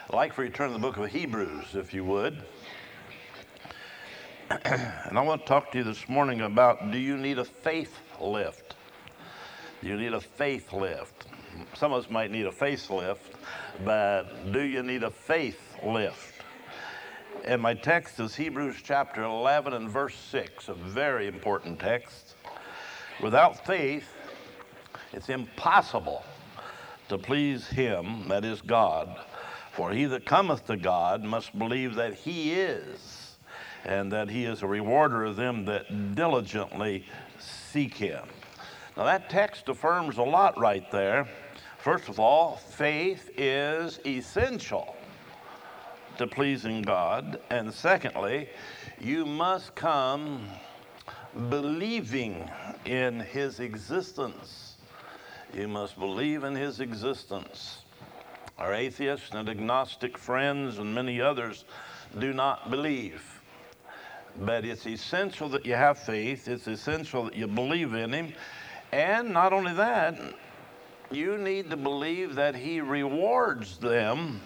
I'd like for you to turn to the book of Hebrews, if you would. And I want to talk to you this morning about, do you need a faith lift? Do you need a faith lift? Some of us might need a facelift, but do you need a faith lift? And my text is Hebrews chapter 11 and verse 6, a very important text. Without faith, it's impossible to please him, that is God. For he that cometh to God must believe that he is, and that he is a rewarder of them that diligently seek him. Now that text affirms a lot right there. First of all, faith is essential to pleasing God. And secondly, you must come believing in his existence. You must believe in his existence. Our atheist and agnostic friends and many others do not believe. But it's essential that you have faith. It's essential that you believe in him. And not only that, you need to believe that he rewards them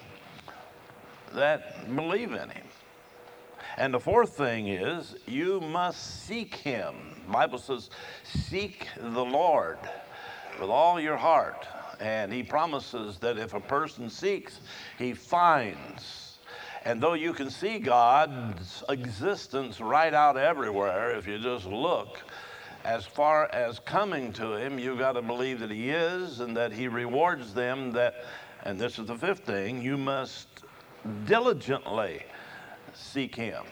that believe in him. And the fourth thing is, you must seek him. The Bible says, seek the Lord with all your heart. And he promises that if a person seeks, he finds. And though you can see God's existence right out everywhere, if you just look, as far as coming to him, you've got to believe that he is and that he rewards them that, and this is the fifth thing, you must diligently seek him.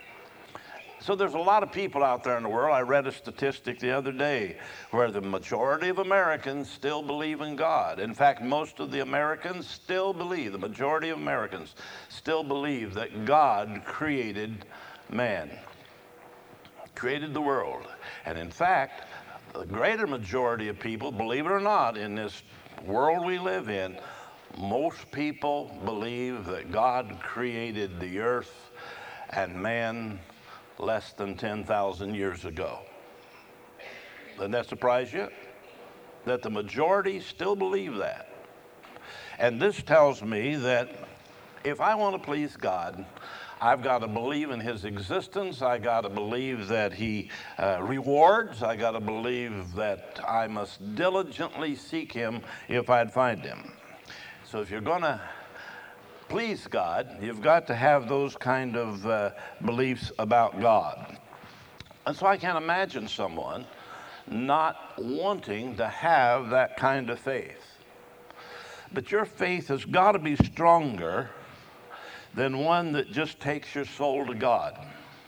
So there's a lot of people out there in the world. I read a statistic the other day where the majority of Americans still believe in God. In fact, most of the Americans still believe, the majority of Americans still believe that God created man, created the world. And in fact, the greater majority of people, believe it or not, in this world we live in, most people believe that God created the earth and man less than 10,000 years ago. Doesn't that surprise you? That the majority still believe that. And this tells me that if I want to please God, I've got to believe in his existence. I got to believe that he rewards. I got to believe that I must diligently seek him if I'd find him. So if you're going to please God, you've got to have those kind of beliefs about God. And so I can't imagine someone not wanting to have that kind of faith. But your faith has got to be stronger than one that just takes your soul to God.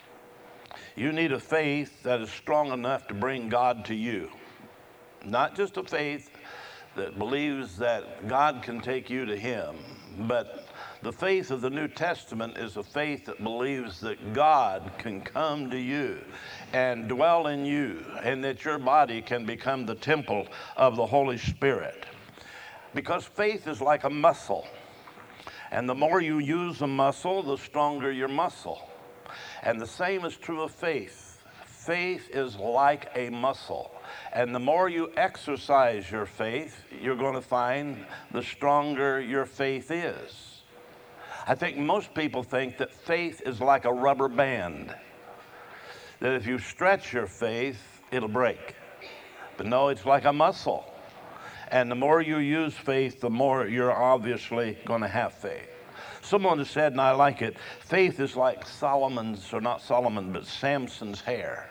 You need a faith that is strong enough to bring God to you. Not just a faith that believes that God can take you to him, but the faith of the New Testament is a faith that believes that God can come to you and dwell in you, and that your body can become the temple of the Holy Spirit. Because faith is like a muscle. And the more you use a muscle, the stronger your muscle. And the same is true of faith. Faith is like a muscle. And the more you exercise your faith, you're going to find the stronger your faith is. I think most people think that faith is like a rubber band. That if you stretch your faith, it'll break. But no, it's like a muscle. And the more you use faith, the more you're obviously going to have faith. Someone has said, and I like it, faith is like Solomon's, or not Solomon, but Samson's hair.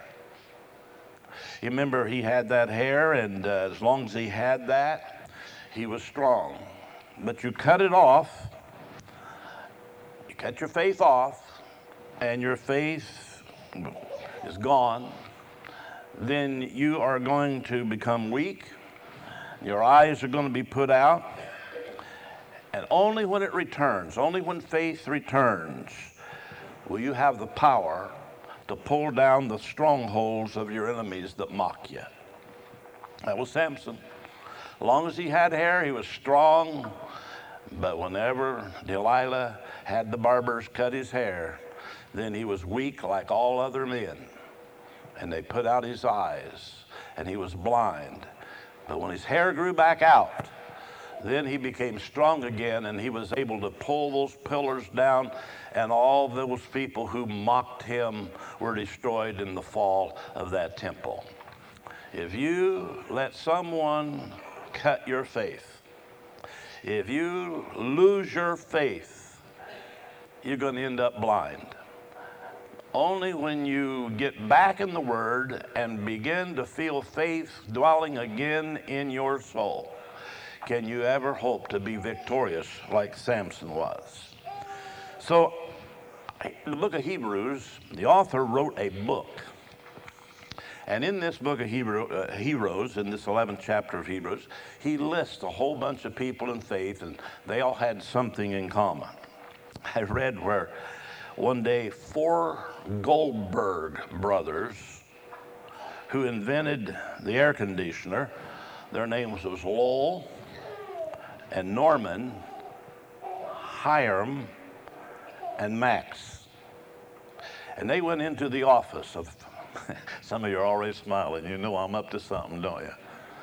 You remember he had that hair, and as long as he had that, he was strong. But you cut it off, you cut your faith off, and your faith is gone, then you are going to become weak. Your eyes are going to be put out. And only when it returns, only when faith returns, will you have the power to pull down the strongholds of your enemies that mock you. That was Samson. As long as he had hair, he was strong. But whenever Delilah had the barbers cut his hair, then he was weak like all other men. And they put out his eyes, and he was blind. But when his hair grew back out, Then he became strong again, and he was able to pull those pillars down, and all those people who mocked him were destroyed in the fall of that temple. If you let someone cut your faith, if you lose your faith, you're going to end up blind. Only when you get back in the Word and begin to feel faith dwelling again in your soul can you ever hope to be victorious like Samson was. So, the book of Hebrews, the author wrote a book. And in this book of Hebrews, in this 11th chapter of Hebrews, he lists a whole bunch of people in faith, and they all had something in common. I read where one day 4 Goldberg brothers who invented the air conditioner, their names was Lowell and Norman, Hiram, and Max. And they went into the office of, some of you are already smiling, you know I'm up to something, don't you?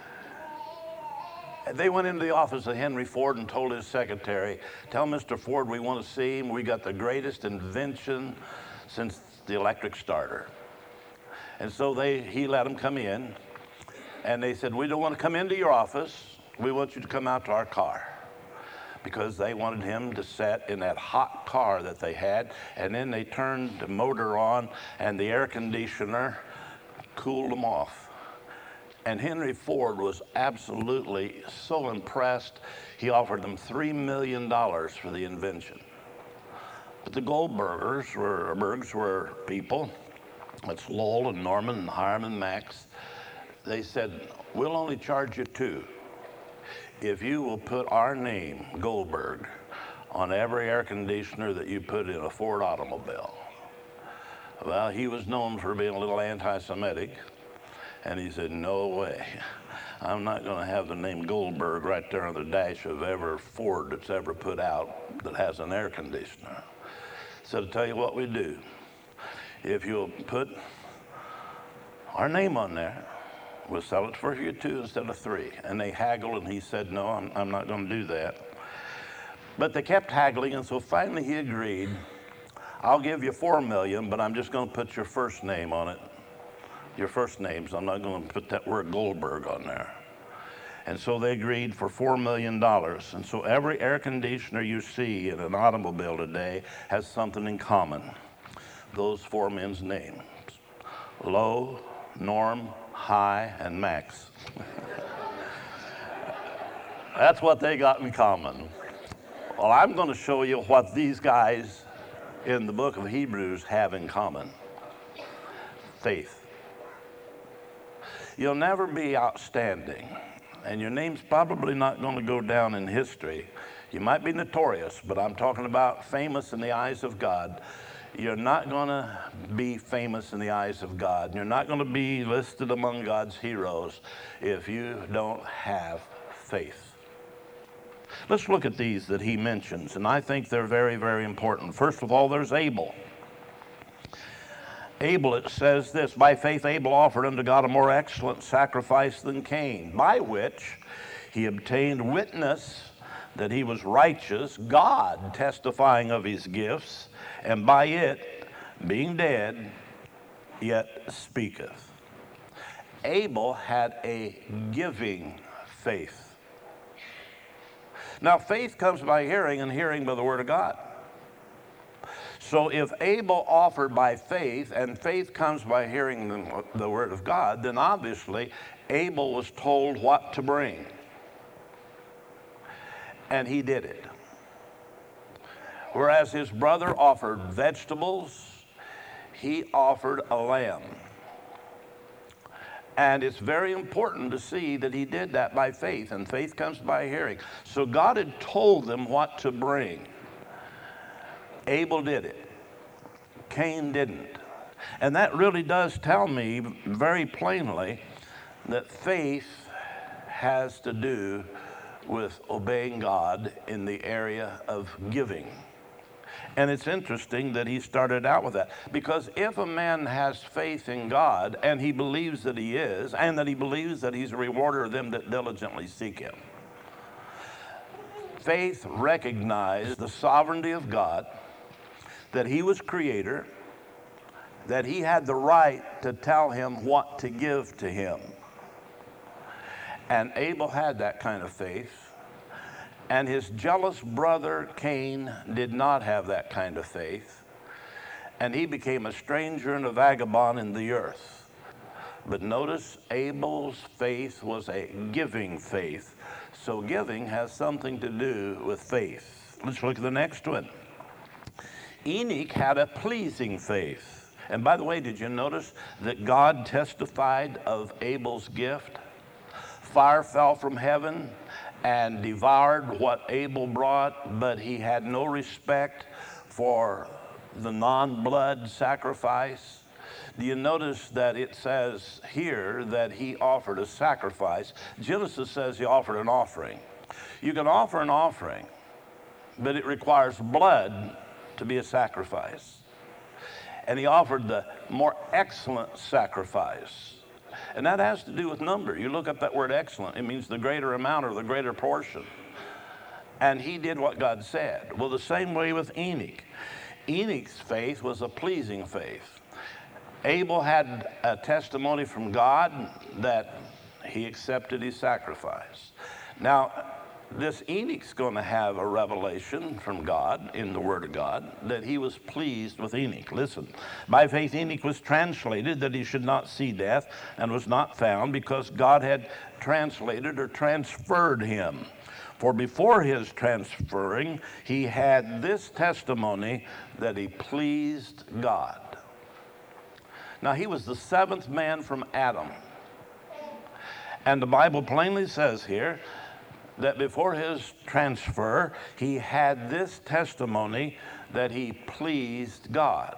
They went into the office of Henry Ford and told his secretary, tell Mr. Ford we want to see him. We got the greatest invention since the electric starter. And so he let them come in, and they said, we don't want to come into your office. We want you to come out to our car. Because they wanted him to sit in that hot car that they had, and then they turned the motor on, and the air conditioner cooled them off. And Henry Ford was absolutely so impressed, he offered them $3 million for the invention. But the Goldbergs were people, that's Lowell and Norman and Hiram and Max. They said, we'll only charge you $2 if you will put our name, Goldberg, on every air conditioner that you put in a Ford automobile. Well, he was known for being a little anti-Semitic. And he said, no way. I'm not going to have the name Goldberg right there on the dash of every Ford that's ever put out that has an air conditioner. So to tell you what we do, if you'll put our name on there, we'll sell it for you $2 instead of $3. And they haggled, and he said, no, I'm not going to do that. But they kept haggling, and so finally he agreed, I'll give you $4 million, but I'm just going to put your first name on it. Your first names, I'm not going to put that word Goldberg on there. And so they agreed for $4 million. And so every air conditioner you see in an automobile today has something in common. Those 4 men's names, Low, Norm, Hi, and Max. That's what they got in common. Well, I'm going to show you what these guys in the book of Hebrews have in common. Faith. You'll never be outstanding, and your name's probably not going to go down in history. You might be notorious, but I'm talking about famous in the eyes of God. You're not going to be famous in the eyes of God. You're not going to be listed among God's heroes if you don't have faith. Let's look at these that he mentions, and I think they're very, very important. First of all, there's Abel. Abel, it says this, by faith Abel offered unto God a more excellent sacrifice than Cain, by which he obtained witness that he was righteous, God testifying of his gifts, and by it, being dead, yet speaketh. Abel had a giving faith. Now, faith comes by hearing, and hearing by the word of God. So if Abel offered by faith, and faith comes by hearing the word of God, then obviously Abel was told what to bring. And he did it. Whereas his brother offered vegetables, he offered a lamb. And it's very important to see that he did that by faith, and faith comes by hearing. So God had told them what to bring. Abel did it. Cain didn't. And that really does tell me very plainly that faith has to do with obeying God in the area of giving. And it's interesting that he started out with that, because if a man has faith in God and he believes that he is, and that he believes that he's a rewarder of them that diligently seek him, Faith recognized the sovereignty of God, that he was creator, that he had the right to tell him what to give to him. And Abel had that kind of faith. And his jealous brother Cain did not have that kind of faith. And he became a stranger and a vagabond in the earth. But notice Abel's faith was a giving faith. So giving has something to do with faith. Let's look at the next one. Enoch had a pleasing faith. And by the way, did you notice that God testified of Abel's gift? Fire fell from heaven and devoured what Abel brought, but he had no respect for the non-blood sacrifice. Do you notice that it says here that he offered a sacrifice? Genesis says he offered an offering. You can offer an offering, but it requires blood to be a sacrifice. And he offered the more excellent sacrifice. And that has to do with number. You look up that word excellent, it means the greater amount or the greater portion. And he did what God said. Well, the same way with Enoch. Enoch's faith was a pleasing faith. Abel had a testimony from God that he accepted his sacrifice. Now, this Enoch's going to have a revelation from God in the Word of God that he was pleased with Enoch. Listen, by faith Enoch was translated that he should not see death and was not found because God had translated or transferred him. For before his transferring, he had this testimony that he pleased God. Now, he was the seventh man from Adam. And the Bible plainly says here that before his transfer, he had this testimony that he pleased God.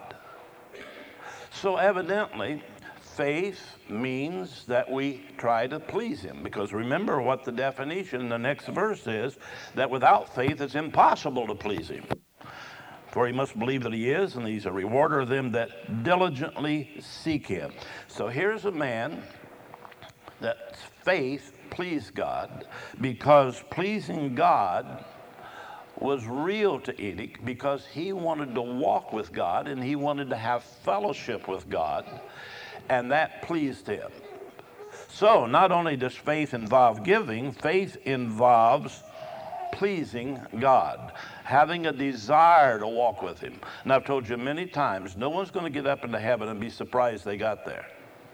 So evidently, faith means that we try to please him. Because remember what the definition in the next verse is, that without faith it's impossible to please him. For he must believe that he is, and he's a rewarder of them that diligently seek him. So here's a man that faith pleased God, because pleasing God was real to Enoch, because he wanted to walk with God and he wanted to have fellowship with God, and that pleased him. So not only does faith involve giving, faith involves pleasing God, having a desire to walk with him. And I've told you many times, no one's going to get up into heaven and be surprised they got there.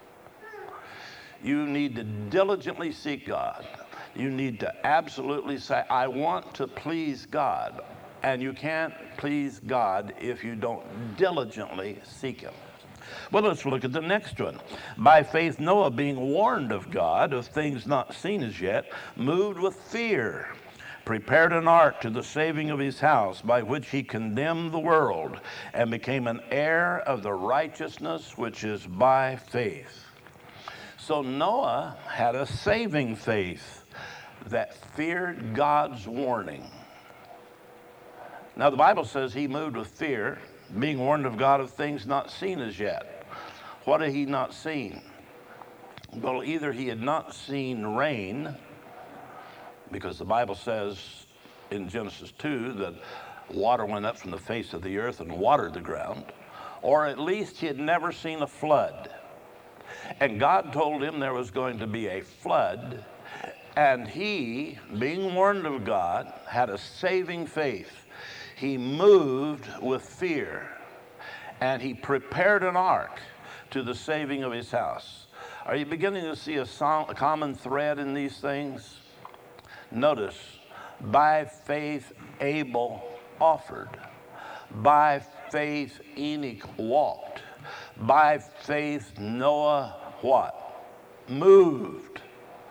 You need to diligently seek God. You need to absolutely say, I want to please God. And you can't please God if you don't diligently seek him. Well, let's look at the next one. By faith, Noah, being warned of God of things not seen as yet, moved with fear, prepared an ark to the saving of his house, by which he condemned the world, and became an heir of the righteousness which is by faith. So Noah had a saving faith that feared God's warning. Now the Bible says he moved with fear, being warned of God of things not seen as yet. What had he not seen? Well, either he had not seen rain, because the Bible says in Genesis 2 that water went up from the face of the earth and watered the ground, or at least he had never seen a flood. And God told him there was going to be a flood, and he, being warned of God, had a saving faith. He moved with fear, and he prepared an ark to the saving of his house. Are you beginning to see a common thread in these things? Notice, by faith Abel offered. By faith Enoch walked. By faith Noah what? Moved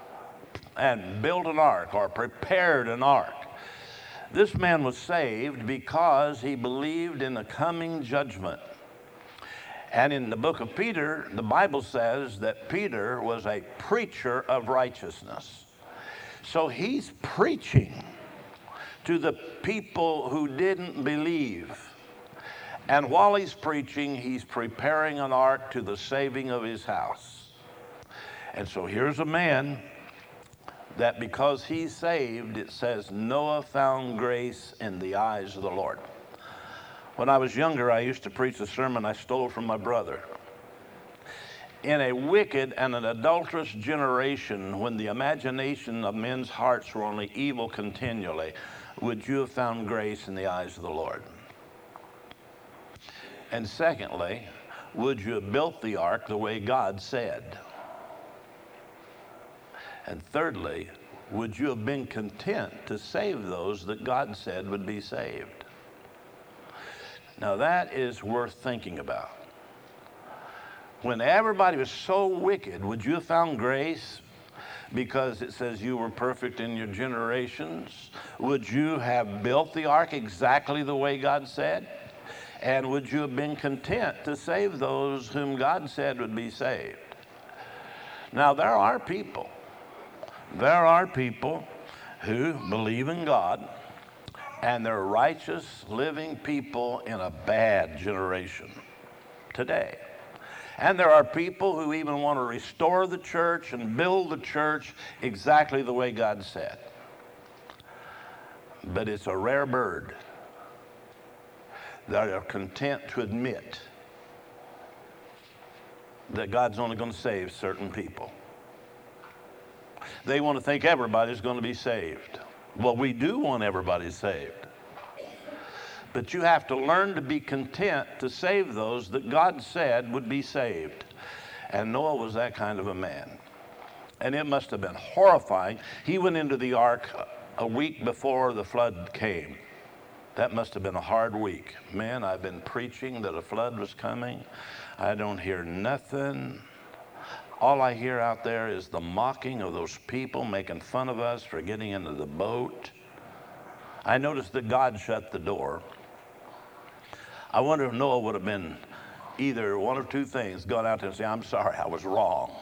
and built an ark, or prepared an ark. This man was saved because he believed in the coming judgment. And in the book of Peter, the Bible says that Peter was a preacher of righteousness. So he's preaching to the people who didn't believe. And while he's preaching, he's preparing an ark to the saving of his house. And so here's a man that because he saved, it says Noah found grace in the eyes of the Lord. When I was younger, I used to preach a sermon I stole from my brother. In a wicked and an adulterous generation, when the imagination of men's hearts were only evil continually, would you have found grace in the eyes of the Lord? And secondly, would you have built the ark the way God said? And thirdly, would you have been content to save those that God said would be saved? Now that is worth thinking about. When everybody was so wicked, would you have found grace because it says you were perfect in your generations? Would you have built the ark exactly the way God said? And would you have been content to save those whom God said would be saved? Now there are people who believe in God, and they're righteous, living people in a bad generation today. And there are people who even want to restore the church and build the church exactly the way God said. But it's a rare bird that are content to admit that God's only going to save certain people. They want to think everybody's going to be saved. Well, we do want everybody saved. But you have to learn to be content to save those that God said would be saved. And Noah was that kind of a man. And it must have been horrifying. He went into the ark a week before the flood came. That must have been a hard week. Man, I've been preaching that a flood was coming. I don't hear nothing. All I hear out there is the mocking of those people making fun of us for getting into the boat. I noticed that God shut the door. I wonder if Noah would have been either one of two things, gone out there and say, I'm sorry, I was wrong.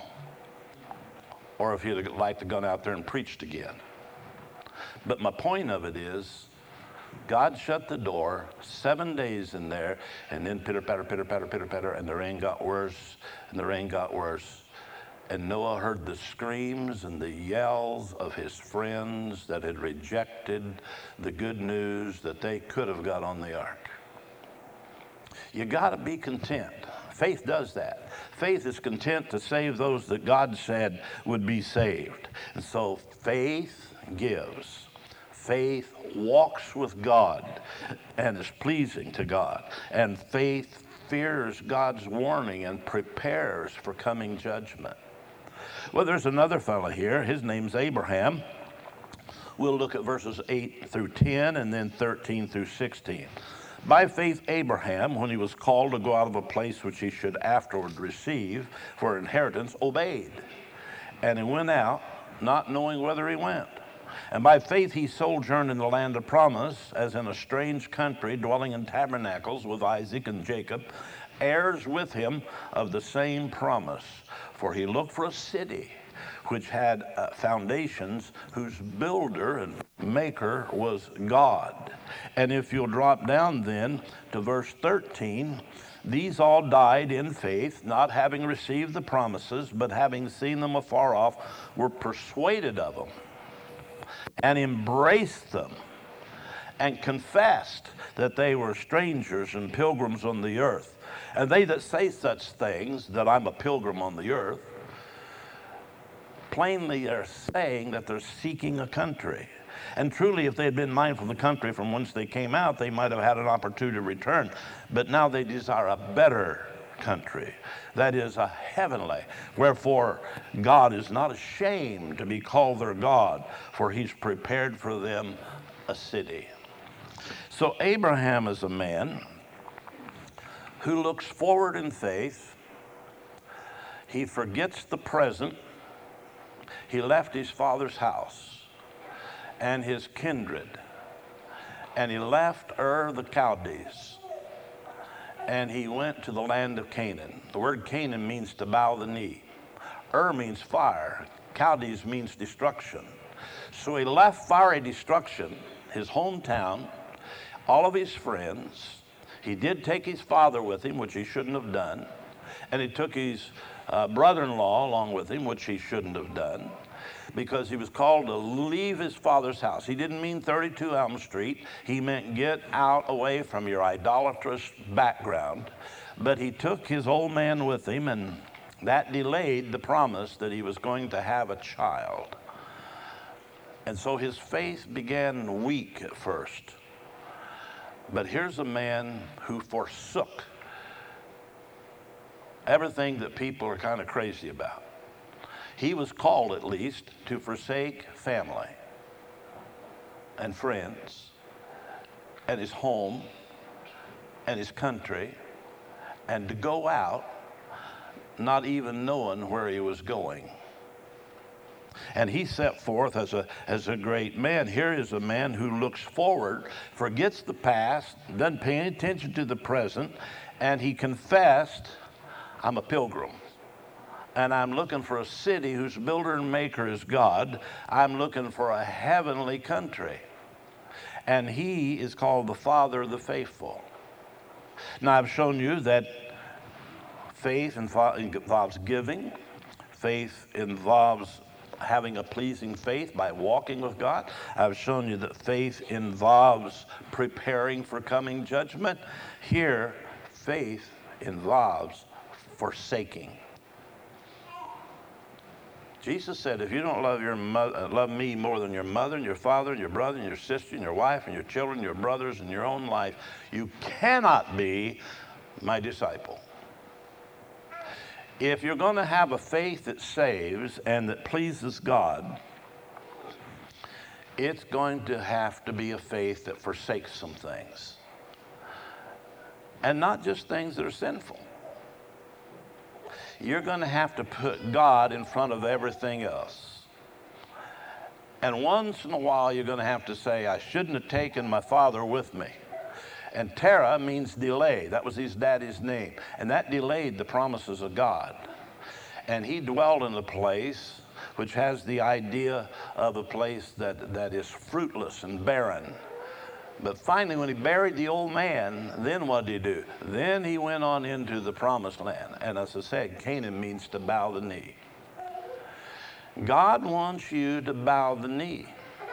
Or if he'd have liked to gone out there and preached again. But my point of it is, God shut the door, 7 days in there, and then pitter, patter, pitter, patter, pitter, patter, and the rain got worse, and the rain got worse. And Noah heard the screams and the yells of his friends that had rejected the good news that they could have got on the ark. You got to be content. Faith does that. Faith is content to save those that God said would be saved. And so faith gives. Faith walks with God and is pleasing to God. And faith fears God's warning and prepares for coming judgment. Well, there's another fellow here. His name's Abraham. We'll look at verses 8 through 10 and then 13 through 16. By faith, Abraham, when he was called to go out of a place which he should afterward receive for inheritance, obeyed. And he went out, not knowing whither he went. And by faith he sojourned in the land of promise, as in a strange country, dwelling in tabernacles with Isaac and Jacob, heirs with him of the same promise. For he looked for a city which had foundations, whose builder and maker was God. And if you'll drop down then to verse 13, these all died in faith, not having received the promises, but having seen them afar off, were persuaded of them, and embraced them, and confessed that they were strangers and pilgrims on the earth. And they that say such things, that I'm a pilgrim on the earth, plainly are saying that they're seeking a country. And truly, if they had been mindful of the country from whence they came out, they might have had an opportunity to return. But now they desire a better country, that is, a heavenly. Wherefore, God is not ashamed to be called their God, for he's prepared for them a city. So Abraham is a man who looks forward in faith. He forgets the present. He left his father's house and his kindred, and he left Ur the Chaldees, and he went to the land of Canaan. The word Canaan means to bow the knee. Ur means fire. Chaldees means destruction. So he left fiery destruction, his hometown, all of his friends. He did take his father with him, which he shouldn't have done, and he took his brother-in-law along with him, which he shouldn't have done. because he was called to leave his father's house. He didn't mean 32 Elm Street. He meant get out away from your idolatrous background. But he took his old man with him, and that delayed the promise that he was going to have a child. And so his faith began weak at first. But here's a man who forsook everything that people are kind of crazy about. He was called, at least, to forsake family and friends and his home and his country, and to go out not even knowing where he was going. And he set forth as a great man. Here is a man who looks forward, forgets the past, doesn't pay any attention to the present, and he confessed, I'm a pilgrim. And I'm looking for a city whose builder and maker is God. I'm looking for a heavenly country. And he is called the Father of the faithful. Now, I've shown you that faith involves giving. Faith involves having a pleasing faith by walking with God. I've shown you that faith involves preparing for coming judgment. Here, faith involves forsaking. Jesus said, if you don't love me more than your mother and your father and your brother and your sister and your wife and your children, your brothers and your own life, you cannot be my disciple. If you're going to have a faith that saves and that pleases God, it's going to have to be a faith that forsakes some things. And not just things that are sinful. You're going to have to put God in front of everything else. And once in a while, you're going to have to say, I shouldn't have taken my father with me. And Terah means delay. That was his daddy's name. And that delayed the promises of God. And he dwelled in a place which has the idea of a place that is fruitless and barren. But finally, when he buried the old man, then what did he do? Then he went on into the promised land. And as I said, Canaan means to bow the knee. God wants you to bow the knee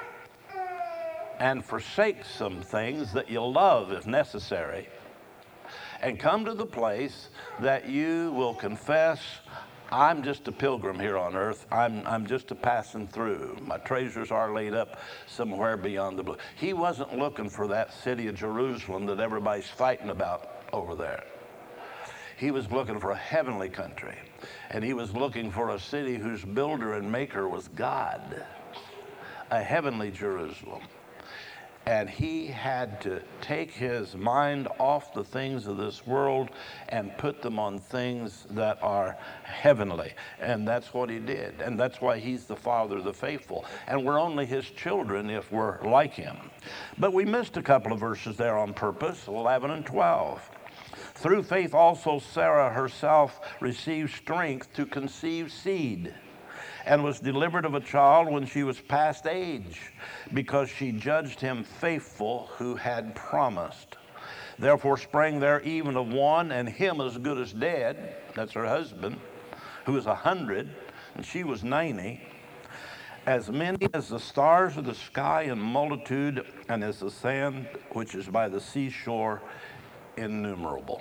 and forsake some things that you love if necessary, and come to the place that you will confess, I'm just a pilgrim here on earth. I'm just a passing through. My treasures are laid up somewhere beyond the blue. He wasn't looking for that city of Jerusalem that everybody's fighting about over there. He was looking for a heavenly country. And he was looking for a city whose builder and maker was God. A heavenly Jerusalem. And he had to take his mind off the things of this world and put them on things that are heavenly. And that's what he did. And that's why he's the Father of the faithful. And we're only his children if we're like him. But we missed a couple of verses there on purpose, 11 and 12. Through faith also Sarah herself received strength to conceive seed, and was delivered of a child when she was past age, because she judged him faithful who had promised. Therefore sprang there even of one, and him as good as dead, that's her husband, who was 100, and she was 90, as many as the stars of the sky in multitude, and as the sand which is by the seashore innumerable.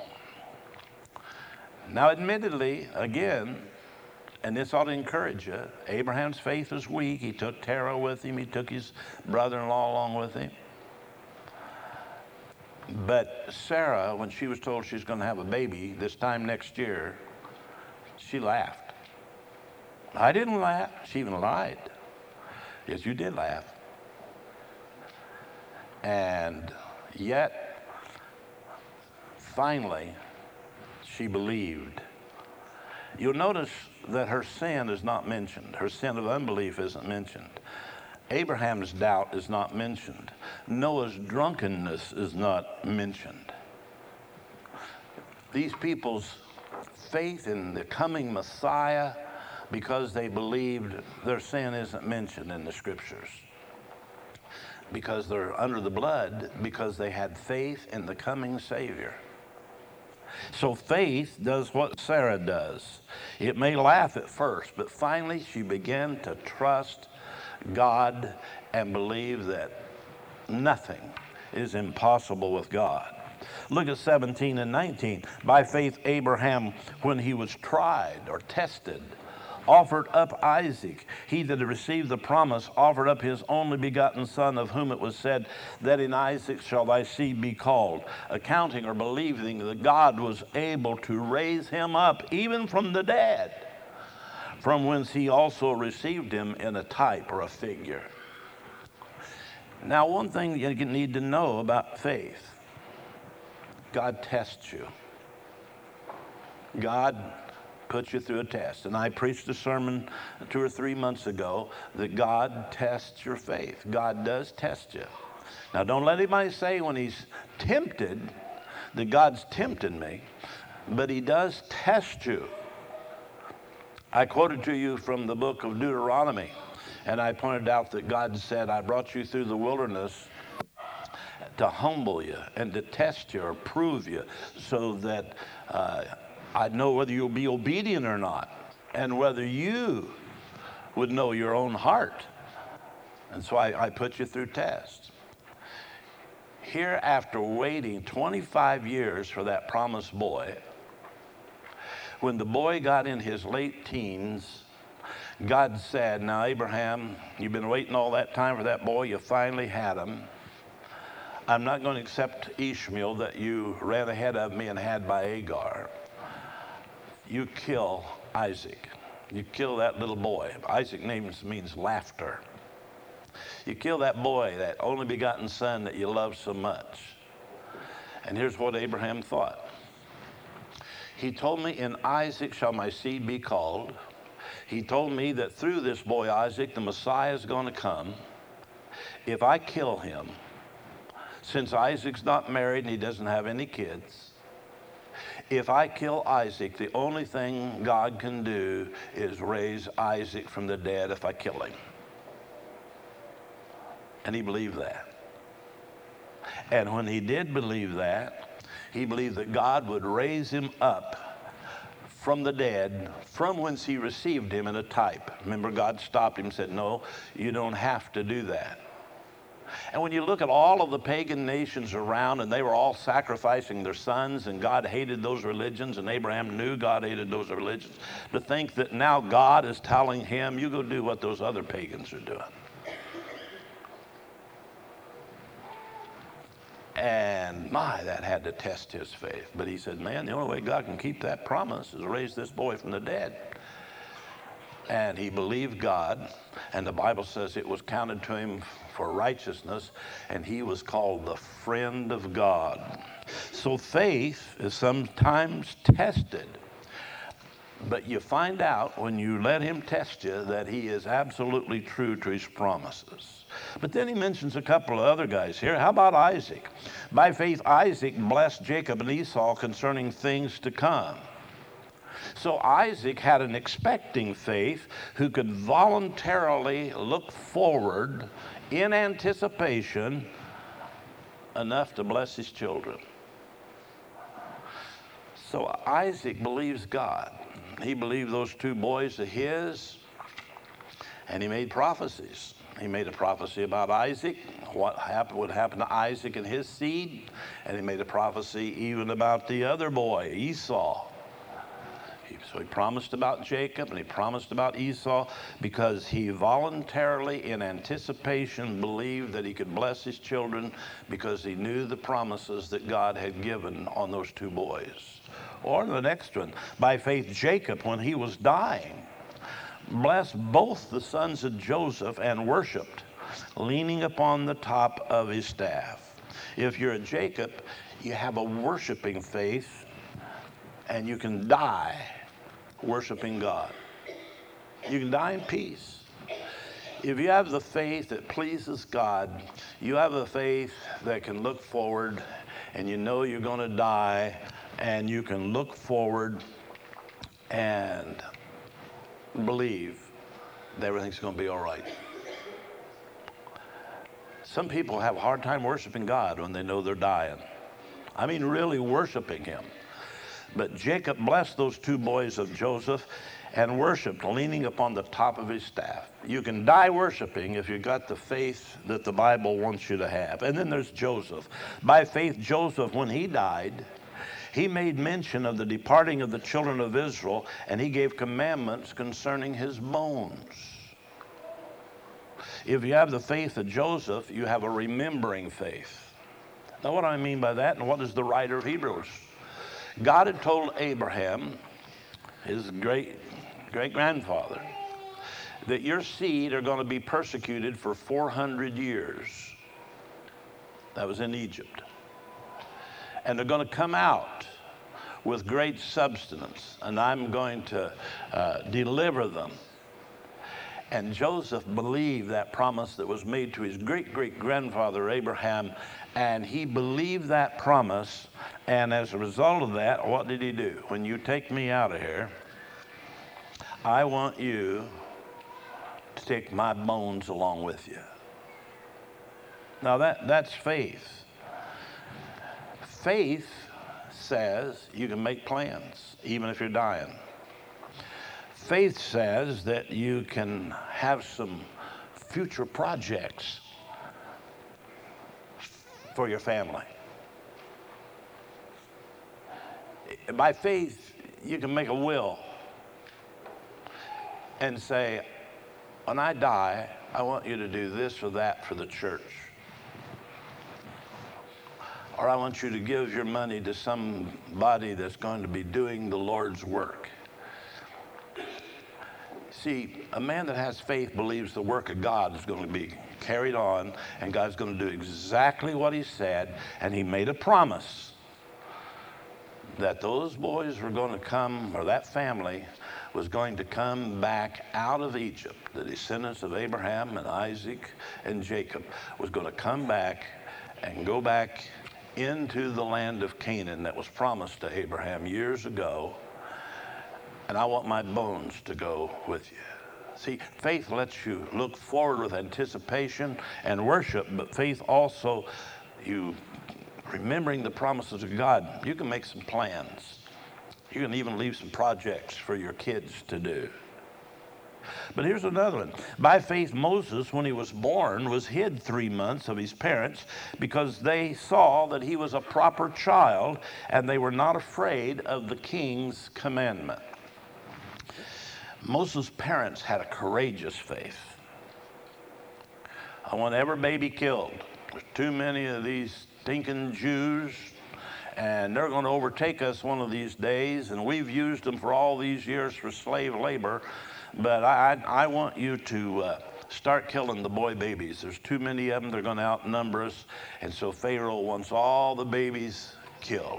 Now admittedly, again, and this ought to encourage you, Abraham's faith was weak. He took Terah with him. He took his brother-in-law along with him. But Sarah, when she was told she's going to have a baby this time next year, she laughed. I didn't laugh. She even lied. Yes, you did laugh. And yet, finally, she believed. You'll notice that her sin is not mentioned. Her sin of unbelief isn't mentioned. Abraham's doubt is not mentioned. Noah's drunkenness is not mentioned. These people's faith in the coming Messiah, because they believed, their sin isn't mentioned in the scriptures. Because they're under the blood, because they had faith in the coming Savior. So faith does what Sarah does. It may laugh at first, but finally she began to trust God and believe that nothing is impossible with God. Look at 17 and 19. By faith, Abraham, when he was tried or tested, offered up Isaac. He that had received the promise offered up his only begotten son, of whom it was said, that in Isaac shall thy seed be called, accounting or believing that God was able to raise him up even from the dead, from whence he also received him in a type or a figure. Now, one thing you need to know about faith, God tests you. God puts you through a test. And I preached a sermon 2 or 3 months ago that God tests your faith. God does test you. Now, don't let anybody say when he's tempted that God's tempting me, but he does test you. I quoted to you from the book of Deuteronomy, and I pointed out that God said, I brought you through the wilderness to humble you and to test you or prove you so that I know whether you'll be obedient or not, and whether you would know your own heart. And so I put you through tests. Here, after waiting 25 years for that promised boy, when the boy got in his late teens, God said, now Abraham, you've been waiting all that time for that boy, you finally had him. I'm not going to accept Ishmael that you ran ahead of me and had by Agar. You kill Isaac. You kill that little boy. Isaac means laughter. You kill that boy, that only begotten son that you love so much. And here's what Abraham thought. He told me, in Isaac shall my seed be called. He told me that through this boy Isaac, the Messiah is going to come. If I kill him, since Isaac's not married and he doesn't have any kids, if I kill Isaac, the only thing God can do is raise Isaac from the dead if I kill him. And he believed that. And when he did believe that, he believed that God would raise him up from the dead, from whence he received him in a type. Remember, God stopped him and said, no, you don't have to do that. And when you look at all of the pagan nations around, and they were all sacrificing their sons, and God hated those religions, and Abraham knew God hated those religions, to think that now God is telling him, you go do what those other pagans are doing. And my, that had to test his faith. But he said, man, the only way God can keep that promise is raise this boy from the dead. And he believed God, and the Bible says it was counted to him for righteousness, and he was called the friend of God. So faith is sometimes tested, but you find out when you let him test you that he is absolutely true to his promises. But then he mentions a couple of other guys here. How about Isaac? By faith, Isaac blessed Jacob and Esau concerning things to come. So Isaac had an expecting faith who could voluntarily look forward in anticipation enough to bless his children. So Isaac believes God. He believed those two boys of his, and he made prophecies. He made a prophecy about Isaac, what would happen to Isaac and his seed, and he made a prophecy even about the other boy, Esau. So he promised about Jacob and he promised about Esau because he voluntarily, in anticipation, believed that he could bless his children because he knew the promises that God had given on those two boys. Or the next one, by faith, Jacob, when he was dying, blessed both the sons of Joseph and worshiped, leaning upon the top of his staff. If you're a Jacob, you have a worshiping faith, and you can die worshiping God. You can die in peace. If you have the faith that pleases God, you have a faith that can look forward, and you know you're going to die, and you can look forward and believe that everything's going to be all right. Some people have a hard time worshiping God when they know they're dying. I mean, really worshiping him. But Jacob blessed those two boys of Joseph and worshiped, leaning upon the top of his staff. You can die worshiping if you got the faith that the Bible wants you to have. And then there's Joseph. By faith, Joseph, when he died, he made mention of the departing of the children of Israel, and he gave commandments concerning his bones. If you have the faith of Joseph, you have a remembering faith. Now, what do I mean by that, and what is the writer of Hebrews? God had told Abraham, his great-grandfather, that your seed are going to be persecuted for 400 years. That was in Egypt. And they're going to come out with great substance, and I'm going to deliver them. And Joseph believed that promise that was made to his great-great-grandfather Abraham, and he believed that promise, and as a result of that, what did he do? When you take me out of here, I want you to take my bones along with you. Now that's faith. Faith says you can make plans, even if you're dying. Faith says that you can have some future projects for your family. By faith, you can make a will and say, when I die, I want you to do this or that for the church. Or I want you to give your money to somebody that's going to be doing the Lord's work. See, a man that has faith believes the work of God is going to be carried on, and God's going to do exactly what he said, and he made a promise that those boys were going to come, or that family was going to come back out of Egypt. The descendants of Abraham and Isaac and Jacob was going to come back and go back into the land of Canaan that was promised to Abraham years ago. And I want my bones to go with you. See, faith lets you look forward with anticipation and worship, but faith also, you remembering the promises of God, you can make some plans. You can even leave some projects for your kids to do. But here's another one. By faith, Moses, when he was born, was hid 3 months of his parents because they saw that he was a proper child, and they were not afraid of the king's commandment. Moses' parents had a courageous faith. I want every baby killed. There's too many of these stinking Jews, and they're going to overtake us one of these days, and we've used them for all these years for slave labor, but I want you to start killing the boy babies. There's too many of them. They're going to outnumber us, and so Pharaoh wants all the babies killed.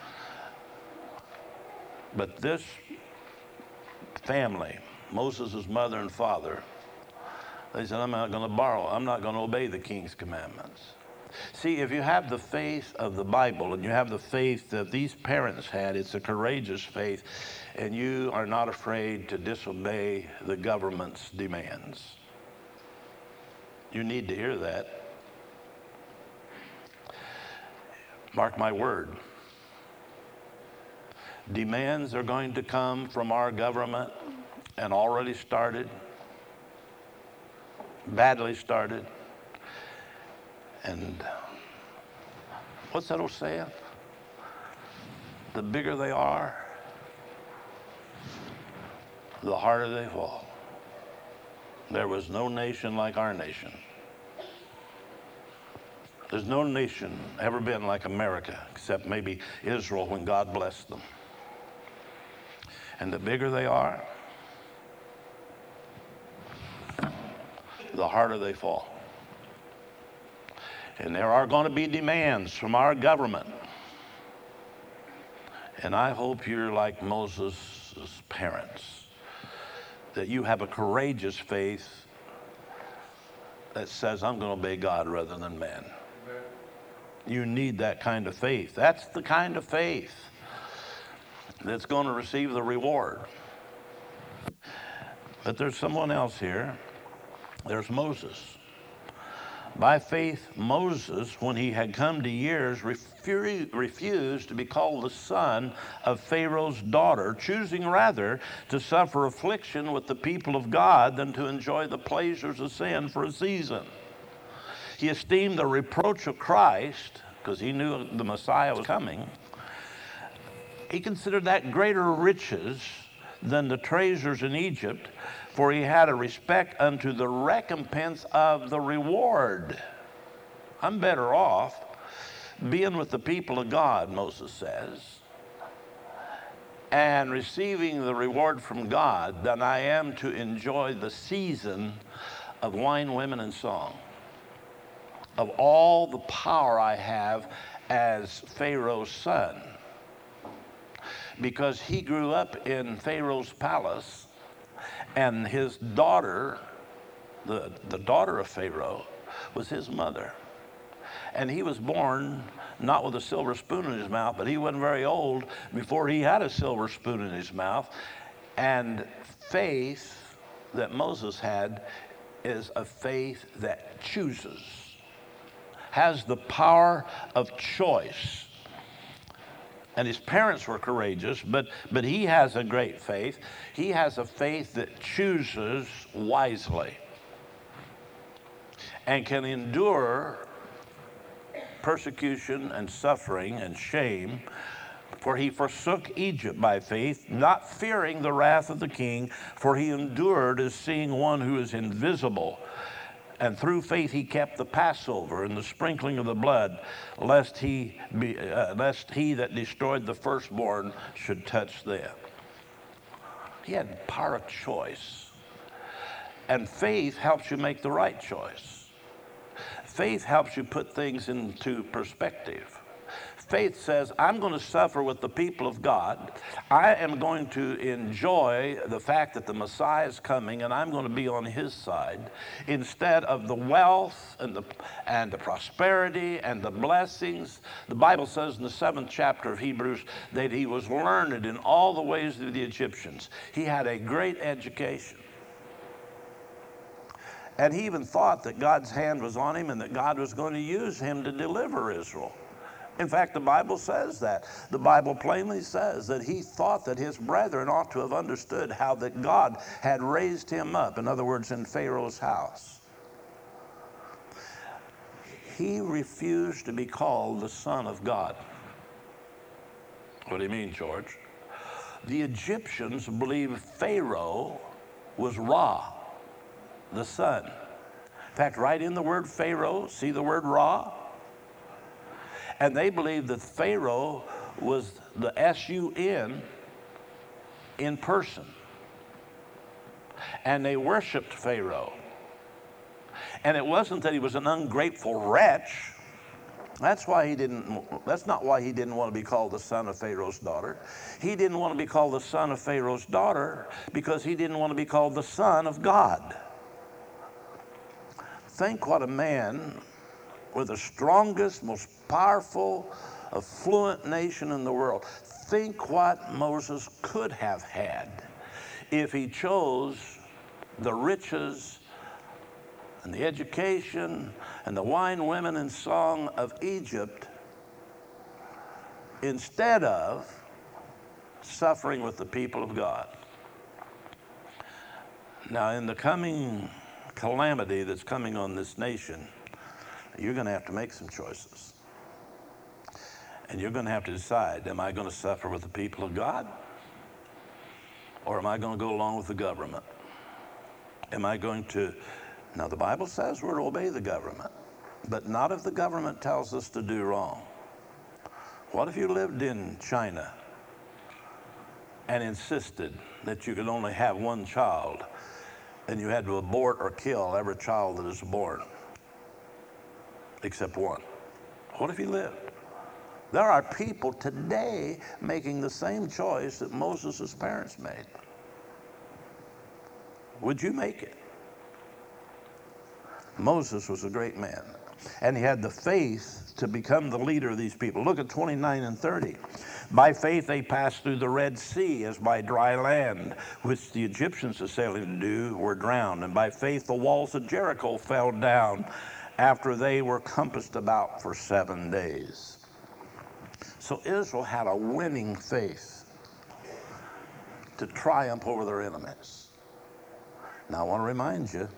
But this family, Moses' mother and father, they said, I'm not going to obey the king's commandments. See, if you have the faith of the Bible and you have the faith that these parents had, it's a courageous faith, and you are not afraid to disobey the government's demands. You need to hear that. Mark my word. Demands are going to come from our government, and already started, badly started. And what's that old saying? The bigger they are, the harder they fall. There was no nation like our nation. There's no nation ever been like America, except maybe Israel when God blessed them. And the bigger they are, the harder they fall. And there are going to be demands from our government. And I hope you're like Moses' parents, that you have a courageous faith that says, I'm going to obey God rather than man. Amen. You need that kind of faith. That's the kind of faith that's going to receive the reward. But there's someone else here. There's Moses. By faith, Moses, when he had come to years, refused to be called the son of Pharaoh's daughter, choosing rather to suffer affliction with the people of God than to enjoy the pleasures of sin for a season. He esteemed the reproach of Christ, because he knew the Messiah was coming. He considered that greater riches than the treasures in Egypt, for he had a respect unto the recompense of the reward. I'm better off being with the people of God, Moses says, and receiving the reward from God than I am to enjoy the season of wine, women, and song. Of all the power I have as Pharaoh's son, because he grew up in Pharaoh's palace, and his daughter, the daughter of Pharaoh, was his mother. And he was born not with a silver spoon in his mouth, but he wasn't very old before he had a silver spoon in his mouth. And faith that Moses had is a faith that chooses, has the power of choice. And his parents were courageous, but he has a great faith. He has a faith that chooses wisely and can endure persecution and suffering and shame. For he forsook Egypt by faith, not fearing the wrath of the king, for he endured as seeing one who is invisible. And through faith he kept the Passover and the sprinkling of the blood, lest he that destroyed the firstborn should touch them. He had power of choice. And faith helps you make the right choice. Faith helps you put things into perspective. Faith says, I'm going to suffer with the people of God. I am going to enjoy the fact that the Messiah is coming, and I'm going to be on his side, instead of the wealth and the prosperity and the blessings. The Bible says in the 7th chapter of Hebrews that he was learned in all the ways of the Egyptians. He had a great education. And he even thought that God's hand was on him and that God was going to use him to deliver Israel. In fact, the Bible says that. The Bible plainly says that he thought that his brethren ought to have understood how that God had raised him up. In other words, in Pharaoh's house. He refused to be called the Son of God. What do you mean, George? The Egyptians believed Pharaoh was Ra, the sun. In fact, right in the word Pharaoh, see the word Ra? And they believed that Pharaoh was the S-U-N in person. And they worshiped Pharaoh. And it wasn't that he was an ungrateful wretch. That's not why he didn't want to be called the son of Pharaoh's daughter. He didn't want to be called the son of Pharaoh's daughter because he didn't want to be called the son of God. Think what a man with the strongest, most powerful, affluent nation in the world. Think what Moses could have had if he chose the riches and the education and the wine, women, and song of Egypt instead of suffering with the people of God. Now, in the coming calamity that's coming on this nation, you're going to have to make some choices. And you're going to have to decide, am I going to suffer with the people of God? Or am I going to go along with the government? Am I going to... Now, the Bible says we're to obey the government, but not if the government tells us to do wrong. What if you lived in China and insisted that you could only have one child and you had to abort or kill every child that is born? Except one. What if he lived? There are people today making the same choice that Moses' parents made. Would you make it? Moses was a great man, and he had the faith to become the leader of these people. Look at 29 and 30. By faith they passed through the Red Sea as by dry land, which the Egyptians assailing to do were drowned. And by faith the walls of Jericho fell down, after they were compassed about for 7 days. So Israel had a winning faith to triumph over their enemies. Now I want to remind you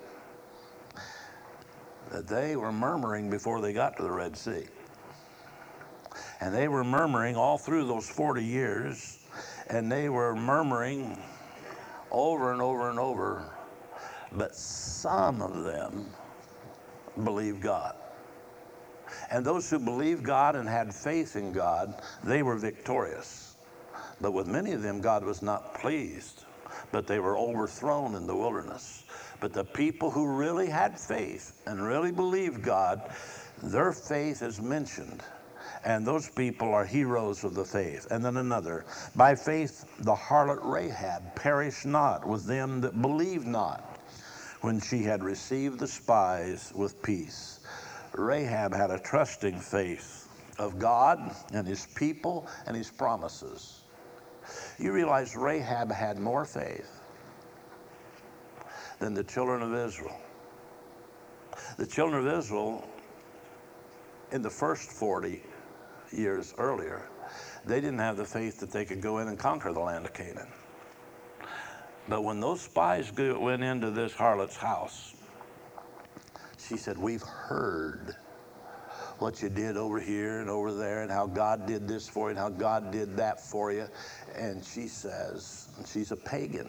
that they were murmuring before they got to the Red Sea. And they were murmuring all through those 40 years, and they were murmuring over and over and over, but some of them believed God. And those who believed God and had faith in God, they were victorious. But with many of them, God was not pleased, but they were overthrown in the wilderness. But the people who really had faith and really believed God, their faith is mentioned. And those people are heroes of the faith. And then another, by faith the harlot Rahab perished not with them that believed not, when she had received the spies with peace. Rahab had a trusting faith of God and his people and his promises. You realize Rahab had more faith than the children of Israel. The children of Israel, in the first 40 years earlier, they didn't have the faith that they could go in and conquer the land of Canaan. But when those spies went into this harlot's house, she said, we've heard what you did over here and over there, and how God did this for you, and how God did that for you. And she says, she's a pagan,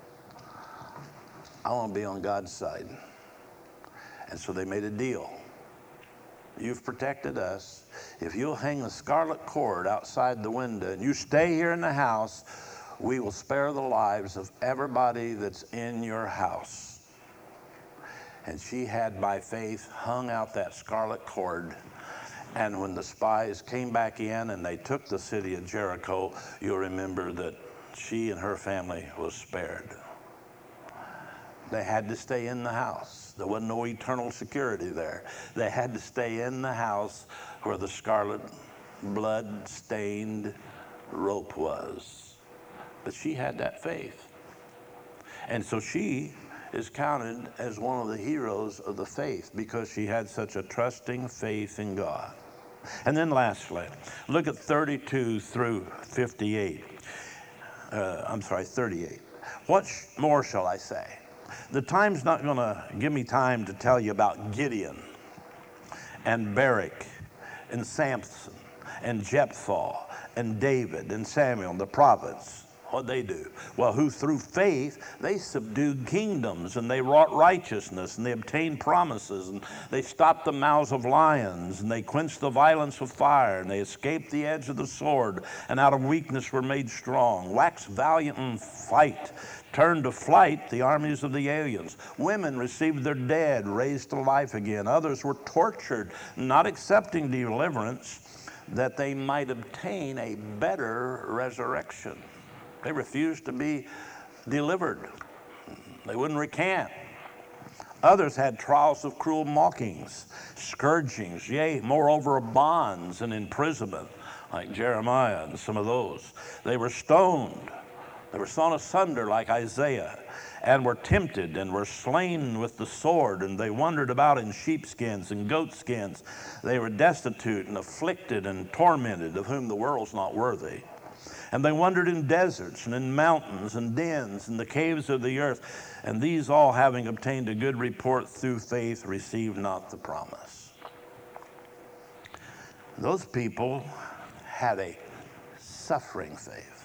I want to be on God's side. And so they made a deal. You've protected us. If you'll hang the scarlet cord outside the window and you stay here in the house, we will spare the lives of everybody that's in your house. And she had, by faith, hung out that scarlet cord. And when the spies came back in and they took the city of Jericho, you'll remember that she and her family was spared. They had to stay in the house. There wasn't no eternal security there. They had to stay in the house where the scarlet blood-stained rope was. But she had that faith. And so she is counted as one of the heroes of the faith because she had such a trusting faith in God. And then lastly, look at 32 through 38. 38. What more shall I say? The time's not going to give me time to tell you about Gideon and Barak and Samson and Jephthah and David and Samuel and the prophets. What'd they do? Well, who through faith, they subdued kingdoms, and they wrought righteousness, and they obtained promises, and they stopped the mouths of lions, and they quenched the violence of fire, and they escaped the edge of the sword, and out of weakness were made strong, waxed valiant in fight, turned to flight the armies of the aliens. Women received their dead, raised to life again. Others were tortured, not accepting deliverance, that they might obtain a better resurrection. They refused to be delivered. They wouldn't recant. Others had trials of cruel mockings, scourgings, yea, moreover of bonds and imprisonment, like Jeremiah and some of those. They were stoned. They were sawn asunder like Isaiah, and were tempted and were slain with the sword, and they wandered about in sheepskins and goatskins. They were destitute and afflicted and tormented, of whom the world's not worthy. And they wandered in deserts and in mountains and dens and the caves of the earth. And these all, having obtained a good report through faith, received not the promise. Those people had a suffering faith.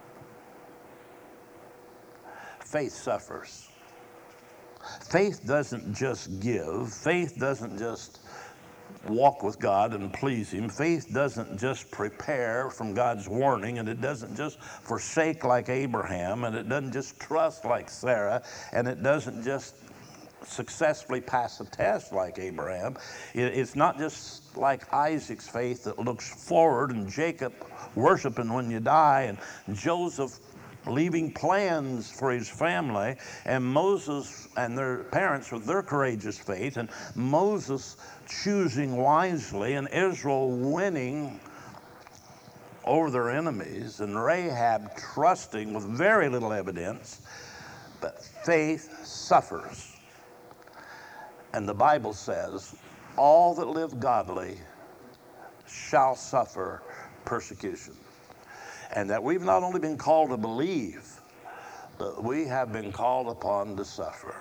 Faith suffers. Faith doesn't just give. Faith doesn't just walk with God and please Him. Faith doesn't just prepare from God's warning, and it doesn't just forsake like Abraham, and it doesn't just trust like Sarah, and it doesn't just successfully pass a test like Abraham. It's not just like Isaac's faith that looks forward, and Jacob worshiping when you die, and Joseph leaving plans for his family, and Moses and their parents with their courageous faith, and Moses choosing wisely, and Israel winning over their enemies, and Rahab trusting with very little evidence. But faith suffers. And the Bible says all that live godly shall suffer persecution. And that we've not only been called to believe, but we have been called upon to suffer.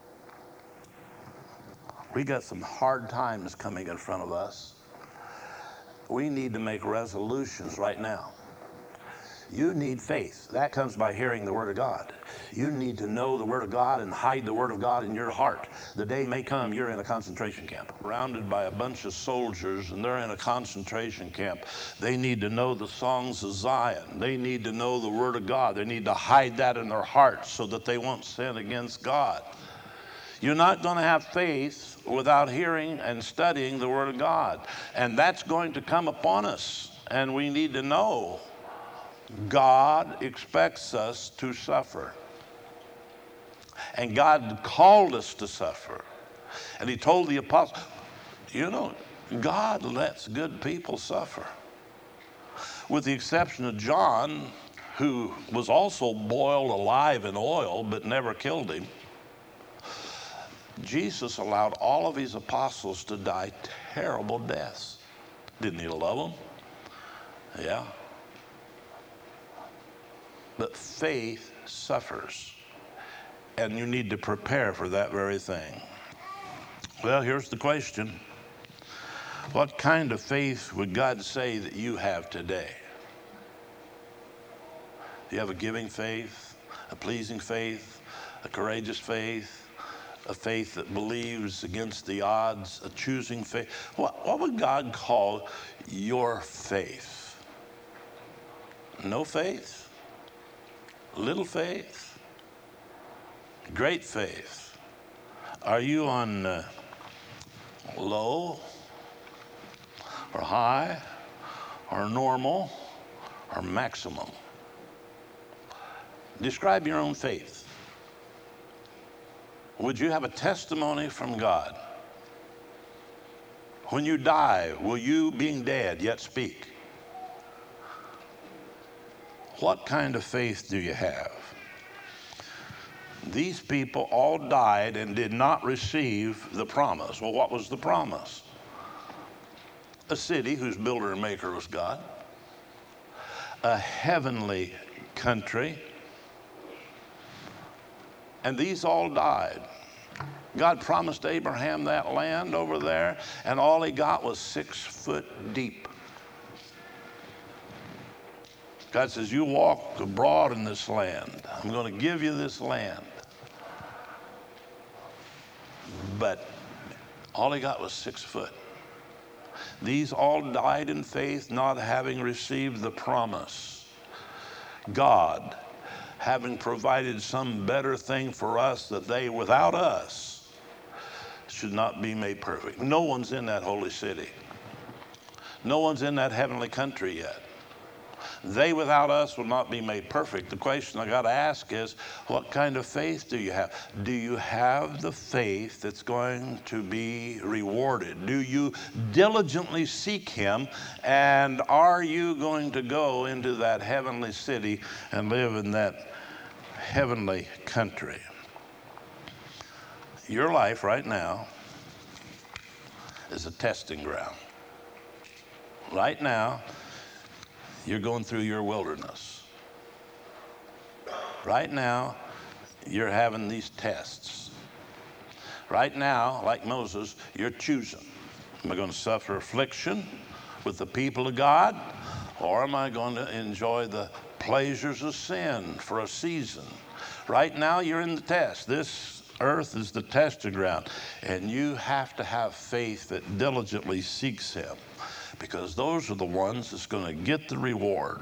We got some hard times coming in front of us. We need to make resolutions right now. You need faith. That comes by hearing the Word of God. You need to know the Word of God and hide the Word of God in your heart. The day may come you're in a concentration camp, surrounded by a bunch of soldiers, and they're in a concentration camp. They need to know the songs of Zion. They need to know the Word of God. They need to hide that in their hearts so that they won't sin against God. You're not going to have faith without hearing and studying the Word of God. And that's going to come upon us. And we need to know God expects us to suffer. And God called us to suffer. And he told the apostles, you know, God lets good people suffer. With the exception of John, who was also boiled alive in oil but never killed him, Jesus allowed all of his apostles to die terrible deaths. Didn't he love them? Yeah. But faith suffers, and you need to prepare for that very thing. Well, here's the question. What kind of faith would God say that you have today? Do you have a giving faith, a pleasing faith, a courageous faith, a faith that believes against the odds, a choosing faith? What would God call your faith? No faith? Little faith? Great faith? Are you on low or high or normal or maximum? Describe your own faith. Would you have a testimony from God? When you die, will you, being dead, yet speak? What kind of faith do you have? These people all died and did not receive the promise. Well, what was the promise? A city whose builder and maker was God. A heavenly country. And these all died. God promised Abraham that land over there, and all he got was 6 foot deep. God says, you walk abroad in this land. I'm going to give you this land. But all he got was 6 foot. These all died in faith, not having received the promise. God, having provided some better thing for us, that they, without us, should not be made perfect. No one's in that holy city. No one's in that heavenly country yet. They without us will not be made perfect. The question I got to ask is, what kind of faith do you have? Do you have the faith that's going to be rewarded? Do you diligently seek him? And are you going to go into that heavenly city and live in that heavenly country? Your life right now is a testing ground. Right now, you're going through your wilderness. Right now, you're having these tests. Right now, like Moses, you're choosing. Am I going to suffer affliction with the people of God, or am I going to enjoy the pleasures of sin for a season? Right now, you're in the test. This earth is the testing ground, and you have to have faith that diligently seeks him, because those are the ones that's going to get the reward.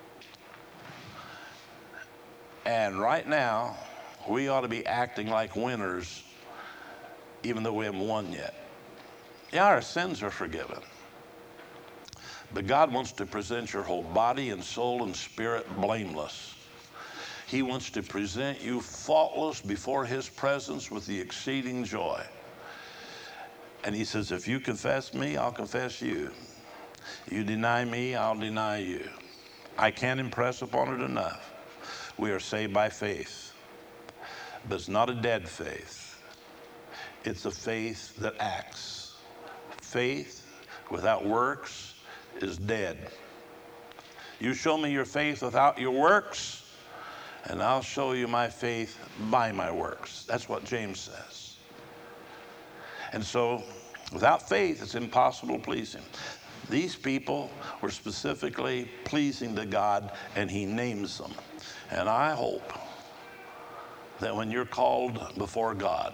And right now, we ought to be acting like winners, even though we haven't won yet. Yeah, our sins are forgiven. But God wants to present your whole body and soul and spirit blameless. He wants to present you faultless before his presence with the exceeding joy. And he says, if you confess me, I'll confess you. You deny me, I'll deny you. I can't impress upon it enough. We are saved by faith. But it's not a dead faith. It's a faith that acts. faith without works is dead. You show me your faith without your works, and I'll show you my faith by my works. That's what James says. And so, without faith, it's impossible to please him. These people were specifically pleasing to God, and he names them. And I hope that when you're called before God,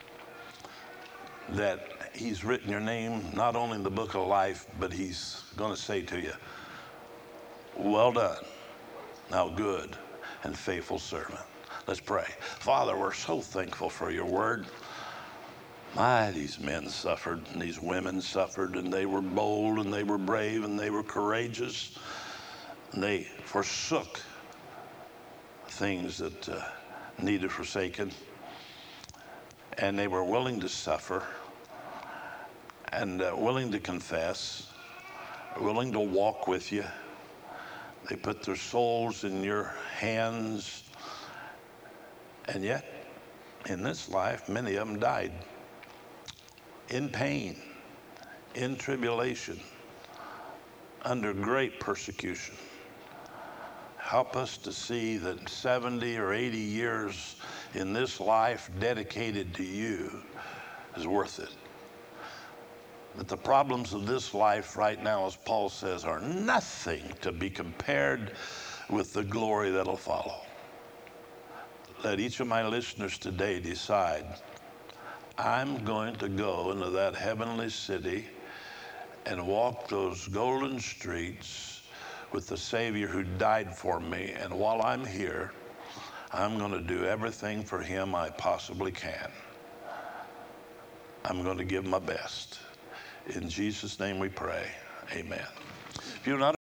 that he's written your name not only in the book of life, but he's going to say to you, well done, thou good and faithful servant. Let's pray. Father, we're so thankful for your word. These men suffered and these women suffered, and they were bold and they were brave and they were courageous. And they forsook things that needed forsaken, and they were willing to suffer and willing to confess, willing to walk with you. They put their souls in your hands, and yet in this life many of them died in pain, in tribulation, under great persecution. Help us to see that 70 or 80 years in this life dedicated to you is worth it. That the problems of this life right now, as Paul says, are nothing to be compared with the glory that'll follow. Let each of my listeners today decide, I'm going to go into that heavenly city and walk those golden streets with the Savior who died for me. And while I'm here, I'm going to do everything for him I possibly can. I'm going to give my best. In Jesus' name we pray. Amen. If you're not